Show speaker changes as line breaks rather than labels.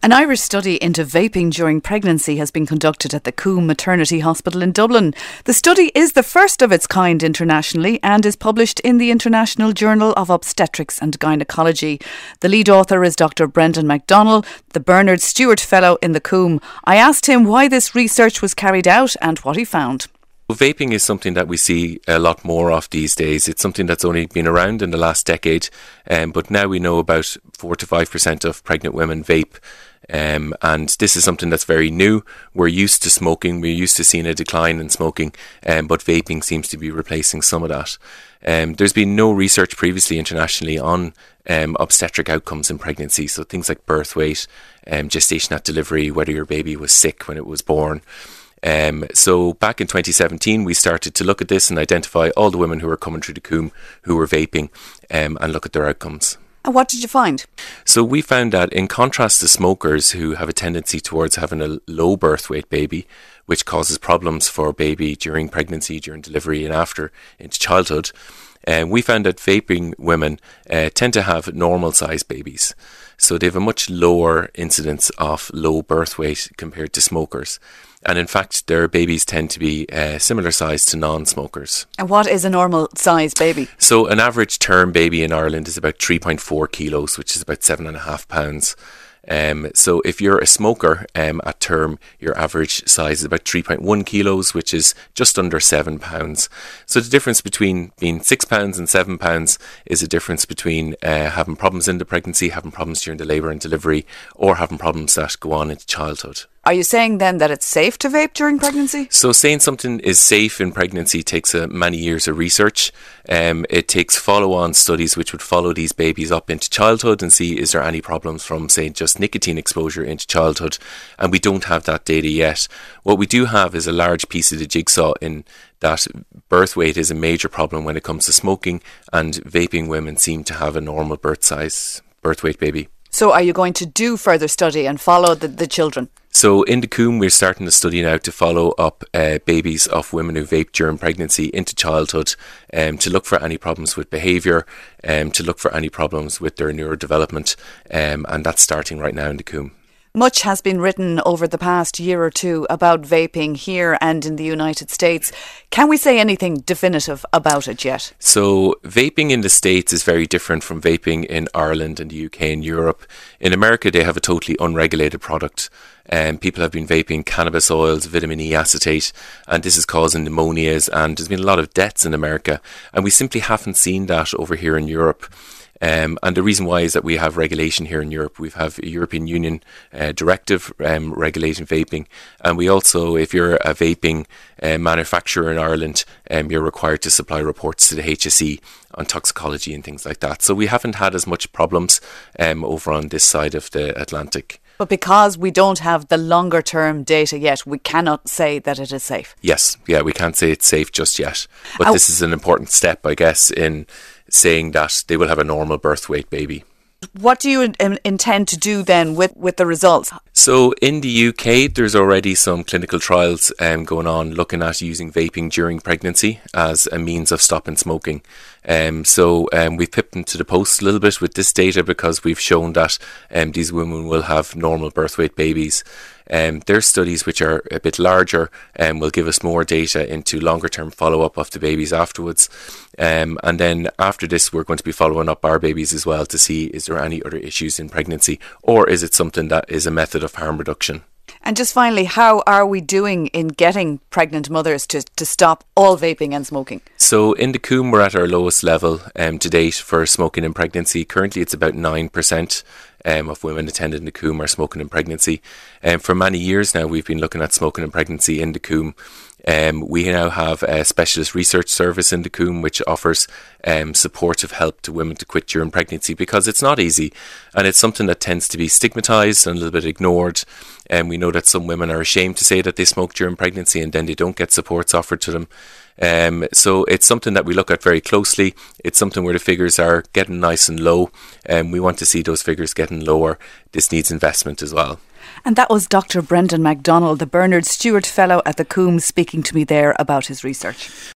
An Irish study into vaping during pregnancy has been conducted at the Coombe Maternity Hospital in Dublin. The study is the first of its kind internationally and is published in the International Journal of Obstetrics and Gynecology. The lead author is Dr. Brendan McDonnell, the Bernard Stewart Fellow in the Coombe. I asked him why this research was carried out and what he found.
Vaping is something that we see a lot more of these days. It's something that's only been around in the last decade, but now we know about 4 to 5% of pregnant women vape. And this is something that's very new. We're used to smoking, we're used to seeing a decline in smoking, but vaping seems to be replacing some of that. There's been no research previously internationally on obstetric outcomes in pregnancy, so things like birth weight, gestation at delivery, whether your baby was sick when it was born. So back in 2017 we started to look at this and identify all the women who were coming through the Coombe who were vaping and look at their outcomes.
And what did you find?
So we found that in contrast to smokers who have a tendency towards having a low birth weight baby, which causes problems for baby during pregnancy, during delivery and after into childhood, we found that vaping women tend to have normal sized babies. So they have a much lower incidence of low birth weight compared to smokers. And in fact, their babies tend to be similar size to non-smokers.
And what is a normal size baby?
So an average term baby in Ireland is about 3.4 kilos, which is about 7.5 pounds. So if you're a smoker at term, your average size is about 3.1 kilos, which is just under 7 pounds. So the difference between being 6 pounds and 7 pounds is a difference between having problems in the pregnancy, having problems during the labour and delivery, or having problems that go on into childhood.
Are you saying then that it's safe to vape during pregnancy?
So saying something is safe in pregnancy takes many years of research. It takes follow-on studies which would follow these babies up into childhood and see is there any problems from, say, just nicotine exposure into childhood. And we don't have that data yet. What we do have is a large piece of the jigsaw in that birth weight is a major problem when it comes to smoking, and vaping women seem to have a normal birth weight baby.
So are you going to do further study and follow the children?
So in the Coombe, we're starting a study now to follow up babies of women who vape during pregnancy into childhood, to look for any problems with behaviour, to look for any problems with their neurodevelopment, and that's starting right now in the Coombe.
Much has been written over the past year or two about vaping here and in the United States. Can we say anything definitive about it yet?
So vaping in the States is very different from vaping in Ireland and the UK and Europe. In America, they have a totally unregulated product. People have been vaping cannabis oils, vitamin E acetate, and this is causing pneumonias, and there's been a lot of deaths in America, and we simply haven't seen that over here in Europe. And the reason why is that we have regulation here in Europe. We have a European Union directive regulating vaping, and we also, if you're a vaping manufacturer in Ireland, you're required to supply reports to the HSE on toxicology and things like that. So we haven't had as much problems over on this side of the Atlantic.
But because we don't have the longer term data yet, we cannot say that it is safe.
Yes, we can't say it's safe just yet. But this is an important step, I guess, in saying that they will have a normal birth weight baby.
What do you intend to do then with the results? So
in the UK, there's already some clinical trials going on looking at using vaping during pregnancy as a means of stopping smoking. We've pipped into the post a little bit with this data because we've shown that these women will have normal birth weight babies. Their studies, which are a bit larger, will give us more data into longer term follow-up of the babies afterwards. And then after this, we're going to be following up our babies as well to see is there any other issues in pregnancy, or is it something that is a method of harm reduction.
And just finally, how are we doing in getting pregnant mothers to stop all vaping and smoking? So
in the Coombe, we're at our lowest level to date for smoking in pregnancy. Currently, it's about 9% of women attending the Coombe are smoking in pregnancy. For many years now, we've been looking at smoking in pregnancy in the Coombe. We now have a specialist research service in the Coombe which offers supportive help to women to quit during pregnancy, because it's not easy and it's something that tends to be stigmatised and a little bit ignored. And we know that some women are ashamed to say that they smoke during pregnancy and then they don't get supports offered to them. So it's something that we look at very closely. It's something where the figures are getting nice and low, and we want to see those figures getting lower. This needs investment as well.
And that was Dr. Brendan McDonnell, the Bernard Stewart Fellow at the Coombe, speaking to me there about his research.